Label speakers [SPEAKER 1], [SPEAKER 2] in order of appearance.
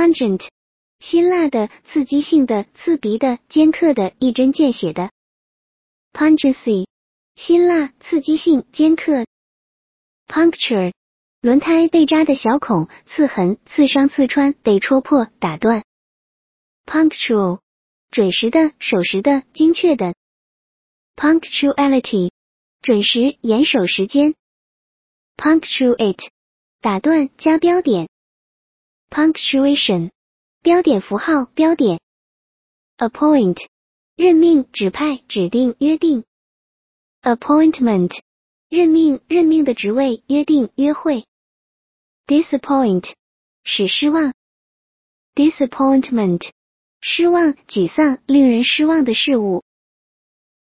[SPEAKER 1] Pungent， 辛辣的、刺激性的、刺鼻的、尖刻的、一针见血的。Pungency， 辛辣、刺激性、尖刻。Puncture， 轮胎被扎的小孔、刺痕、刺伤、刺穿、被戳破、打断。Punctual， 准时的、守时的、精确的。Punctuality， 准时、严守时间。Punctuate， 打断、加标点。Punctuation， 标点符号、标点。Appoint， 任命、指派、指定、约定。Appointment， 任命、任命的职位、约定、约会。Disappoint， 使失望。Disappointment， 失望、沮丧、令人失望的事物。